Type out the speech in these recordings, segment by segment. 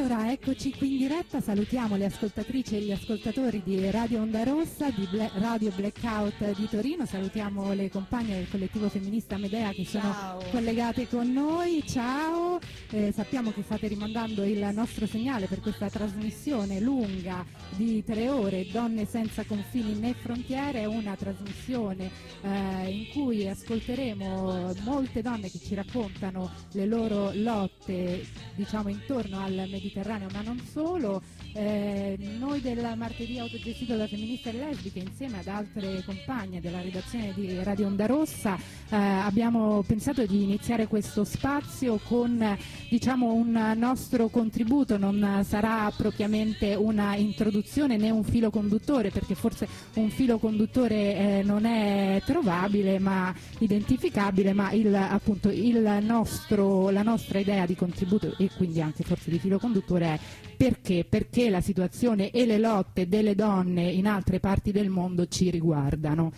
Allora, eccoci qui in diretta, salutiamo le ascoltatrici e gli ascoltatori di Radio Onda Rossa, di Radio Blackout di Torino, salutiamo le compagne del collettivo femminista Medea che sono collegate con noi, ciao, sappiamo che state rimandando il nostro segnale per questa trasmissione lunga di 3 ore, Donne senza confini né frontiere, una trasmissione in cui ascolteremo molte donne che ci raccontano le loro lotte, diciamo, intorno al Mediterraneo, ma non solo. Noi del martedì autogestito da femministe e lesbiche, insieme ad altre compagne della redazione di Radio Onda Rossa, abbiamo pensato di iniziare questo spazio con, diciamo, un nostro contributo. Non sarà propriamente una introduzione né un filo conduttore, perché forse un filo conduttore non è trovabile ma identificabile, ma appunto la nostra idea di contributo e quindi anche forse di filo conduttore è perché la situazione e le lotte delle donne in altre parti del mondo ci riguardano.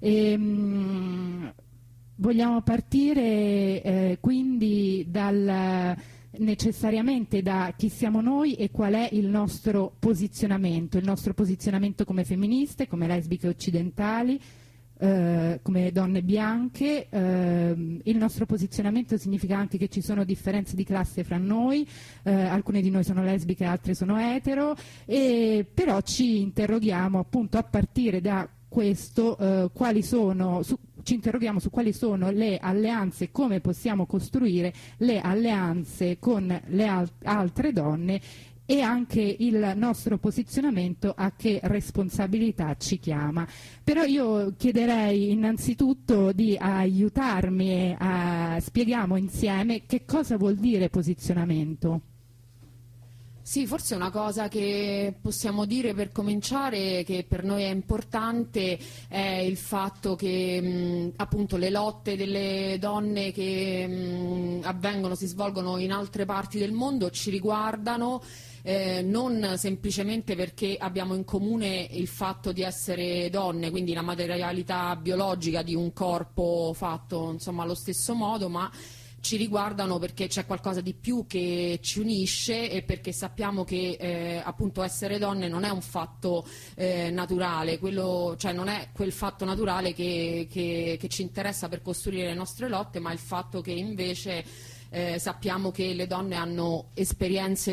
Vogliamo partire quindi necessariamente da chi siamo noi e qual è il nostro posizionamento come femministe, come lesbiche occidentali, come donne bianche. Il nostro posizionamento significa anche che ci sono differenze di classe fra noi, alcune di noi sono lesbiche, altre sono etero, però ci interroghiamo appunto a partire da questo ci interroghiamo su quali sono le alleanze, come possiamo costruire le alleanze con le altre donne e anche il nostro posizionamento a che responsabilità ci chiama. Però io chiederei innanzitutto di aiutarmi e spieghiamo insieme che cosa vuol dire posizionamento. Sì, forse una cosa che possiamo dire per cominciare, che per noi è importante, è il fatto che appunto le lotte delle donne che si svolgono in altre parti del mondo ci riguardano, non semplicemente perché abbiamo in comune il fatto di essere donne, quindi la materialità biologica di un corpo fatto insomma allo stesso modo, ma ci riguardano perché c'è qualcosa di più che ci unisce e perché sappiamo che appunto essere donne non è un fatto naturale, cioè non è quel fatto naturale che ci interessa per costruire le nostre lotte, ma il fatto che invece sappiamo che le donne hanno esperienze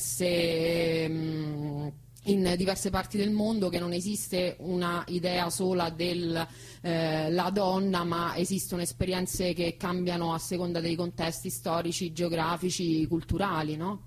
diverse in diverse parti del mondo, che non esiste una idea sola della donna, ma esistono esperienze che cambiano a seconda dei contesti storici, geografici, culturali, no?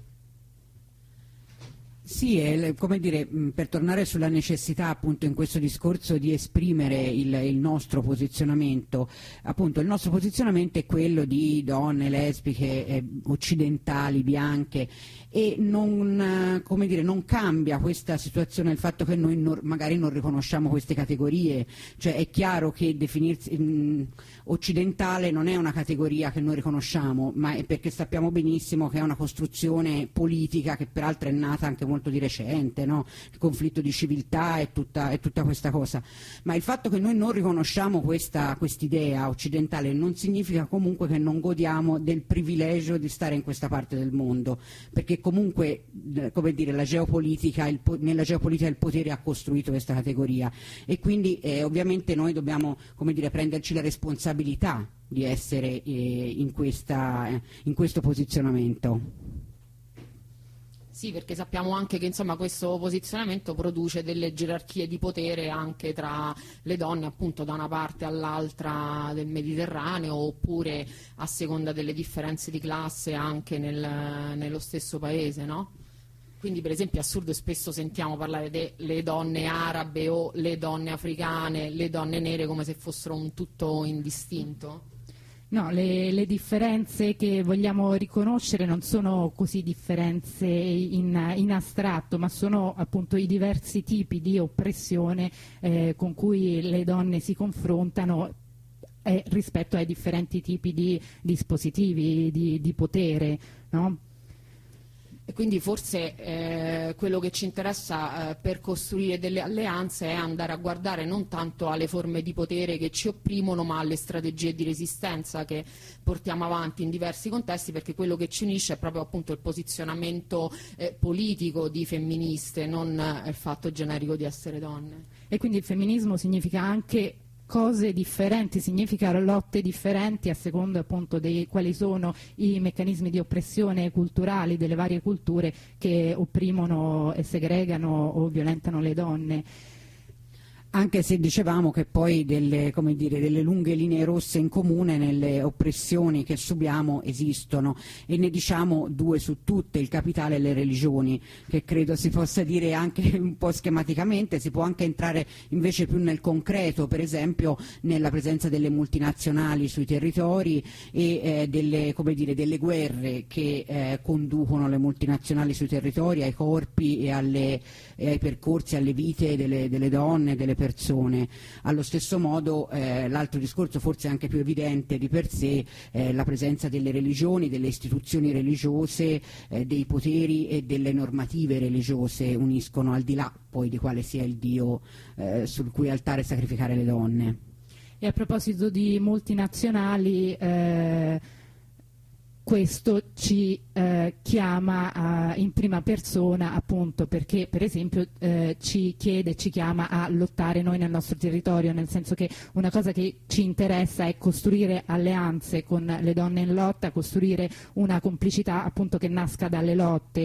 Sì, come dire, per tornare sulla necessità appunto in questo discorso di esprimere il nostro posizionamento, appunto il nostro posizionamento è quello di donne lesbiche, occidentali, bianche, e non cambia questa situazione il fatto che noi magari non riconosciamo queste categorie, cioè è chiaro che definirsi occidentale non è una categoria che noi riconosciamo, ma è perché sappiamo benissimo che è una costruzione politica che peraltro è nata anche molto di recente, no? Il conflitto di civiltà e tutta questa cosa, ma il fatto che noi non riconosciamo quest'idea occidentale non significa comunque che non godiamo del privilegio di stare in questa parte del mondo, perché comunque, come dire, nella geopolitica il potere ha costruito questa categoria e quindi ovviamente noi dobbiamo, come dire, prenderci la responsabilità di essere in questo posizionamento. Sì, perché sappiamo anche che insomma questo posizionamento produce delle gerarchie di potere anche tra le donne, appunto da una parte all'altra del Mediterraneo, oppure a seconda delle differenze di classe anche nello stesso paese, no? Quindi per esempio è assurdo, spesso sentiamo parlare delle donne arabe o le donne africane, le donne nere, come se fossero un tutto indistinto. No, le differenze che vogliamo riconoscere non sono così differenze in astratto, ma sono appunto i diversi tipi di oppressione con cui le donne si confrontano rispetto ai differenti tipi di dispositivi di potere, no? E quindi forse quello che ci interessa per costruire delle alleanze è andare a guardare non tanto alle forme di potere che ci opprimono, ma alle strategie di resistenza che portiamo avanti in diversi contesti, perché quello che ci unisce è proprio appunto il posizionamento politico di femministe, non il fatto generico di essere donne. E quindi il femminismo significa anche cose differenti, significa lotte differenti a seconda appunto di quali sono i meccanismi di oppressione culturali delle varie culture che opprimono e segregano o violentano le donne. Anche se dicevamo che poi delle lunghe linee rosse in comune nelle oppressioni che subiamo esistono, e ne diciamo due su tutte: il capitale e le religioni, che credo si possa dire anche un po' schematicamente. Si può anche entrare invece più nel concreto, per esempio nella presenza delle multinazionali sui territori e delle guerre che conducono le multinazionali sui territori ai corpi e ai percorsi, alle vite delle donne, delle persone. Allo stesso modo l'altro discorso, forse anche più evidente di per sé, la presenza delle religioni, delle istituzioni religiose, dei poteri e delle normative religiose uniscono, al di là poi di quale sia il Dio sul cui altare sacrificare le donne. E a proposito di multinazionali, questo ci chiama in prima persona, appunto perché per esempio ci chiama a lottare noi nel nostro territorio, nel senso che una cosa che ci interessa è costruire alleanze con le donne in lotta, costruire una complicità appunto che nasca dalle lotte.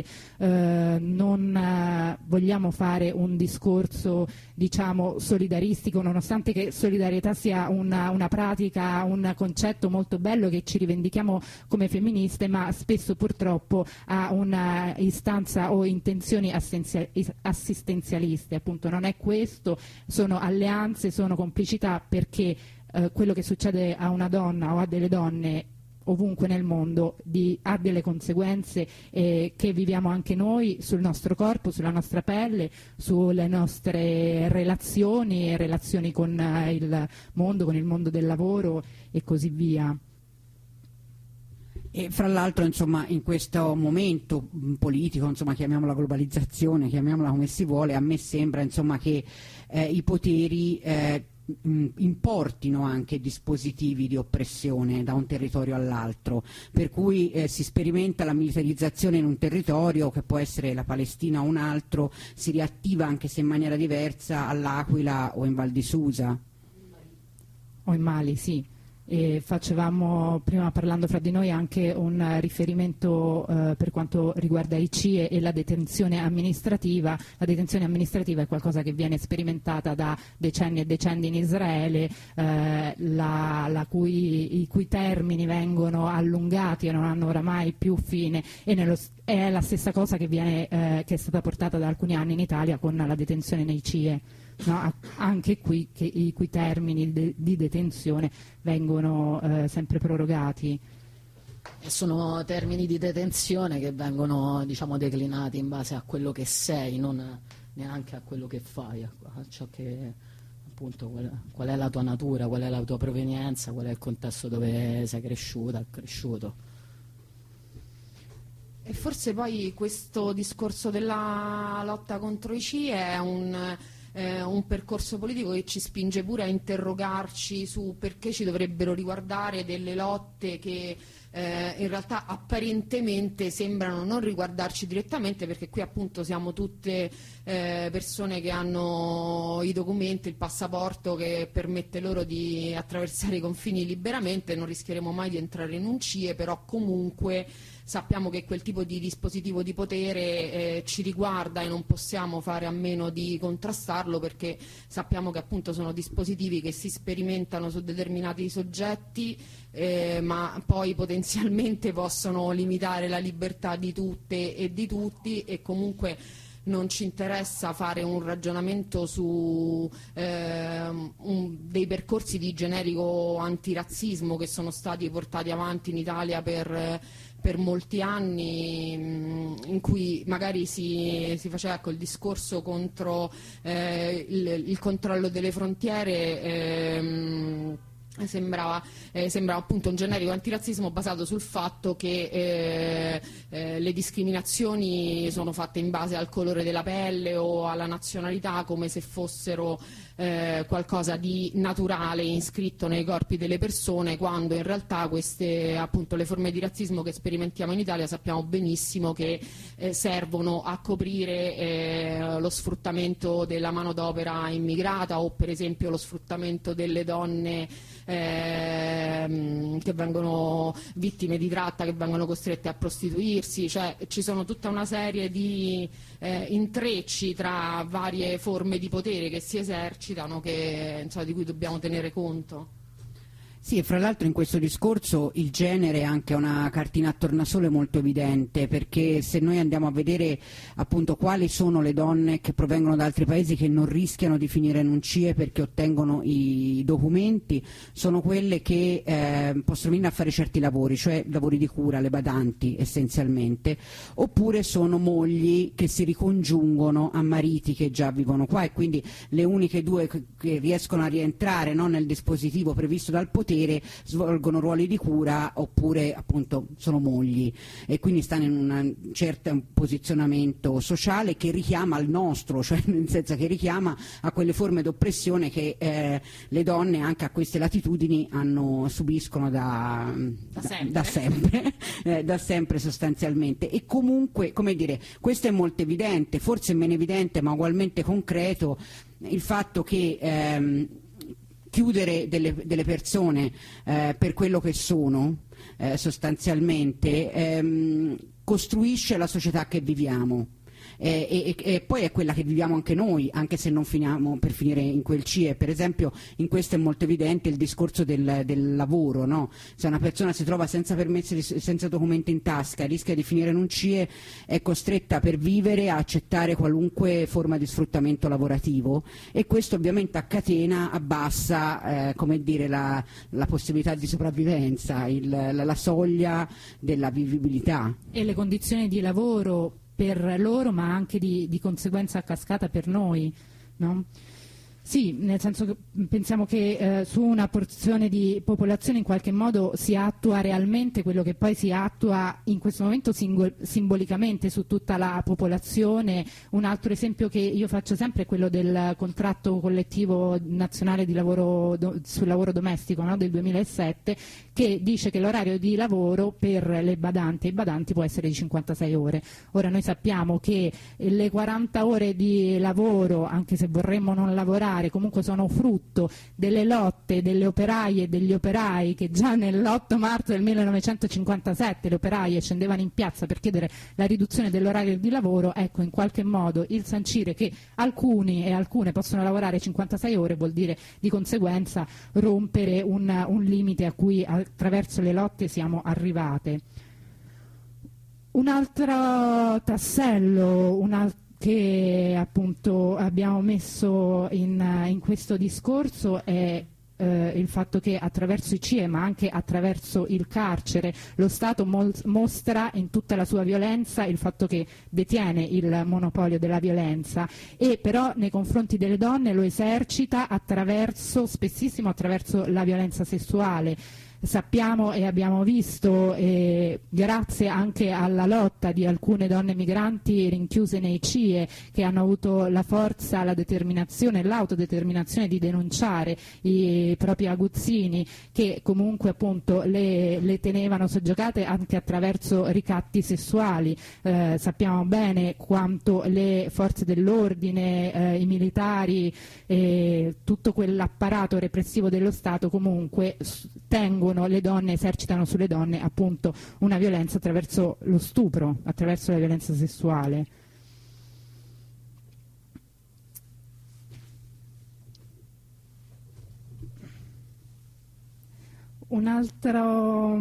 Non vogliamo fare un discorso diciamo solidaristico, nonostante che solidarietà sia una pratica, un concetto molto bello che ci rivendichiamo come femministe, ma spesso purtroppo ha una istanza o intenzioni assistenzialiste. Appunto non è questo, sono alleanze, sono complicità, perché quello che succede a una donna o a delle donne ovunque nel mondo ha delle conseguenze che viviamo anche noi sul nostro corpo, sulla nostra pelle, sulle nostre relazioni con il mondo del lavoro e così via. E fra l'altro, insomma, in questo momento politico, insomma, chiamiamola globalizzazione, chiamiamola come si vuole, a me sembra, insomma, che i poteri importino anche dispositivi di oppressione da un territorio all'altro, per cui si sperimenta la militarizzazione in un territorio, che può essere la Palestina o un altro, si riattiva anche se in maniera diversa all'Aquila o in Val di Susa. O in Mali, sì. E facevamo prima, parlando fra di noi, anche un riferimento per quanto riguarda i CIE e la detenzione amministrativa. La detenzione amministrativa è qualcosa che viene sperimentata da decenni e decenni in Israele, i cui termini vengono allungati e non hanno oramai più fine, e è la stessa cosa che è stata portata da alcuni anni in Italia con la detenzione nei CIE. No, anche qui i cui termini di detenzione vengono sempre prorogati. E sono termini di detenzione che vengono, diciamo, declinati in base a quello che sei, non neanche a quello che fai, a ciò che, appunto, qual è la tua natura, qual è la tua provenienza, qual è il contesto dove sei cresciuto. E forse poi questo discorso della lotta contro i CIE è un percorso politico che ci spinge pure a interrogarci su perché ci dovrebbero riguardare delle lotte che in realtà apparentemente sembrano non riguardarci direttamente, perché qui appunto siamo tutte persone che hanno i documenti, il passaporto che permette loro di attraversare i confini liberamente. Non rischieremo mai di entrare in un CIE, però comunque sappiamo che quel tipo di dispositivo di potere ci riguarda e non possiamo fare a meno di contrastarlo, perché sappiamo che appunto sono dispositivi che si sperimentano su determinati soggetti, ma poi potenzialmente possono limitare la libertà di tutte e di tutti, e comunque non ci interessa fare un ragionamento su dei percorsi di generico antirazzismo che sono stati portati avanti in Italia per molti anni, in cui magari si faceva il discorso contro il controllo delle frontiere. Sembrava appunto un generico antirazzismo basato sul fatto che le discriminazioni sono fatte in base al colore della pelle o alla nazionalità, come se fossero qualcosa di naturale iscritto nei corpi delle persone, quando in realtà queste, appunto, le forme di razzismo che sperimentiamo in Italia sappiamo benissimo che servono a coprire lo sfruttamento della manodopera immigrata, o per esempio lo sfruttamento delle donne che vengono vittime di tratta, che vengono costrette a prostituirsi. Cioè ci sono tutta una serie di intrecci tra varie forme di potere che si esercitano, che, insomma, di cui dobbiamo tenere conto. Sì, e fra l'altro in questo discorso il genere è anche una cartina a tornasole molto evidente, perché se noi andiamo a vedere appunto quali sono le donne che provengono da altri paesi che non rischiano di finire in un CIE perché ottengono i documenti, sono quelle che possono venire a fare certi lavori, cioè lavori di cura, le badanti essenzialmente, oppure sono mogli che si ricongiungono a mariti che già vivono qua, e quindi le uniche due che riescono a rientrare, no, nel dispositivo previsto dal potere svolgono ruoli di cura, oppure appunto sono mogli, e quindi stanno in un certo posizionamento sociale che richiama al nostro, cioè nel senso che richiama a quelle forme di oppressione che le donne anche a queste latitudini subiscono da sempre sostanzialmente. E comunque, come dire, questo è molto evidente, forse meno evidente ma ugualmente concreto il fatto che chiudere delle persone per quello che sono sostanzialmente costruisce la società che viviamo. E poi è quella che viviamo anche noi, anche se non finiamo per finire in quel CIE. Per esempio in questo è molto evidente il discorso del lavoro, no? Se una persona si trova senza permessi, senza documenti in tasca, rischia di finire in un CIE, è costretta per vivere a accettare qualunque forma di sfruttamento lavorativo, e questo ovviamente a catena abbassa come dire, la possibilità di sopravvivenza, la soglia della vivibilità. E le condizioni di lavoro per loro, ma anche di conseguenza a cascata per noi, no? Sì, nel senso che pensiamo che su una porzione di popolazione in qualche modo si attua realmente quello che poi si attua in questo momento simbolicamente su tutta la popolazione. Un altro esempio che io faccio sempre è quello del contratto collettivo nazionale di lavoro sul lavoro domestico, no, del 2007, che dice che l'orario di lavoro per le badanti e i badanti può essere di 56 ore. Ora noi sappiamo che le 40 ore di lavoro, anche se vorremmo non lavorare, comunque sono frutto delle lotte delle operaie e degli operai, che già nell'8 marzo del 1957 le operaie scendevano in piazza per chiedere la riduzione dell'orario di lavoro. Ecco, in qualche modo il sancire che alcuni e alcune possono lavorare 56 ore vuol dire di conseguenza rompere un limite a cui attraverso le lotte siamo arrivate. Un altro tassello, che appunto abbiamo messo in questo discorso è il fatto che attraverso i CIE, ma anche attraverso il carcere, lo Stato mostra in tutta la sua violenza il fatto che detiene il monopolio della violenza, e però nei confronti delle donne lo esercita spessissimo attraverso la violenza sessuale. Sappiamo e abbiamo visto, grazie anche alla lotta di alcune donne migranti rinchiuse nei CIE, che hanno avuto la forza, la determinazione e l'autodeterminazione di denunciare i propri aguzzini, che comunque appunto le tenevano soggiogate anche attraverso ricatti sessuali. Sappiamo bene quanto le forze dell'ordine, i militari, tutto quell'apparato repressivo dello Stato comunque le donne, esercitano sulle donne appunto una violenza attraverso lo stupro, attraverso la violenza sessuale. Un altro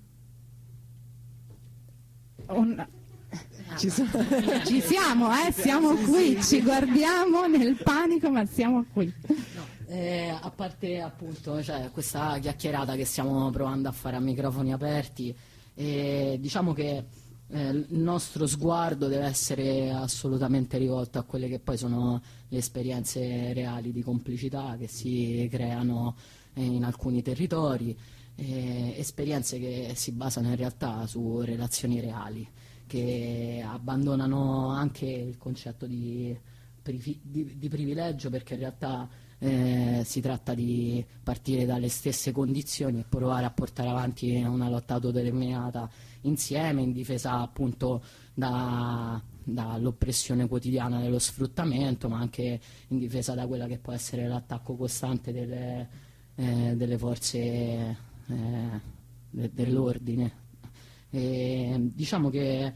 ci siamo, siamo qui, ci guardiamo nel panico, ma siamo qui. A parte appunto questa chiacchierata che stiamo provando a fare a microfoni aperti, diciamo che il nostro sguardo deve essere assolutamente rivolto a quelle che poi sono le esperienze reali di complicità che si creano in alcuni territori, esperienze che si basano in realtà su relazioni reali, che abbandonano anche il concetto di privilegio, perché in realtà si tratta di partire dalle stesse condizioni e provare a portare avanti una lotta autodeterminata insieme, in difesa appunto dall'oppressione quotidiana dello sfruttamento, ma anche in difesa da quella che può essere l'attacco costante delle forze dell'ordine. Diciamo che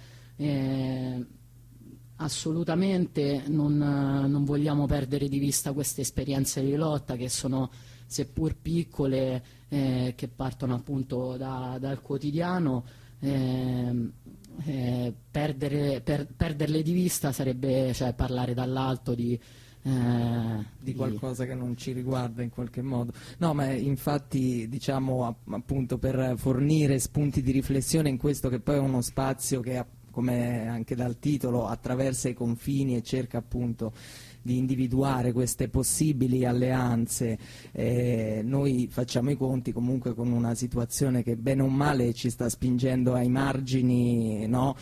assolutamente non vogliamo perdere di vista queste esperienze di lotta, che sono, seppur piccole, che partono appunto dal quotidiano. Perderle di vista sarebbe, cioè, parlare dall'alto di qualcosa che non ci riguarda in qualche modo. No, ma infatti, diciamo, appunto, per fornire spunti di riflessione in questo che poi è uno spazio che, come anche dal titolo, attraversa i confini e cerca appunto di individuare queste possibili alleanze, noi facciamo i conti comunque con una situazione che bene o male ci sta spingendo ai margini, no?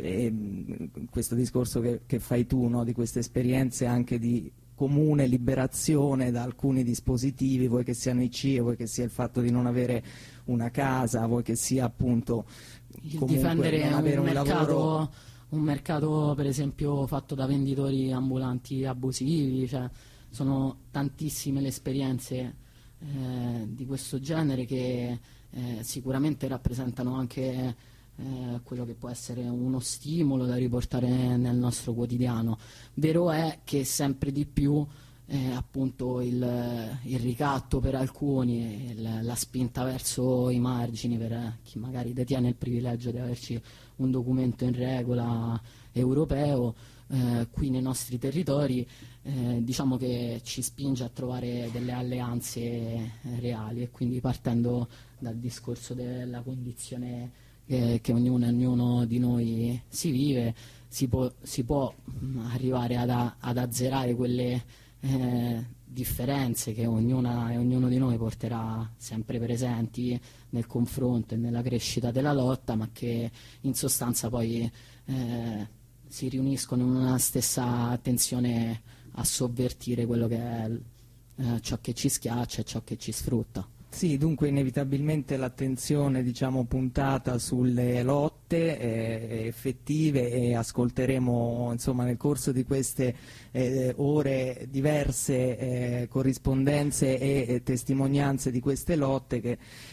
Questo discorso che fai tu, no? Di queste esperienze anche di comune liberazione da alcuni dispositivi, vuoi che siano i CIE, vuoi che sia il fatto di non avere una casa, vuoi che sia appunto difendere non avere un lavoro. Un mercato per esempio fatto da venditori ambulanti abusivi, cioè, sono tantissime le esperienze di questo genere che sicuramente rappresentano anche quello che può essere uno stimolo da riportare nel nostro quotidiano. Vero è che sempre di più appunto il ricatto per alcuni, la spinta verso i margini per chi magari detiene il privilegio di averci un documento in regola europeo, qui nei nostri territori, diciamo che ci spinge a trovare delle alleanze reali, e quindi, partendo dal discorso della condizione che ognuno di noi si vive, si può arrivare ad azzerare quelle differenze che ognuna e ognuno di noi porterà sempre presenti nel confronto e nella crescita della lotta, ma che in sostanza poi si riuniscono in una stessa attenzione a sovvertire quello che è ciò che ci schiaccia e ciò che ci sfrutta. Sì, dunque inevitabilmente l'attenzione, diciamo, puntata sulle lotte effettive, e ascolteremo, insomma, nel corso di queste ore diverse corrispondenze e testimonianze di queste lotte che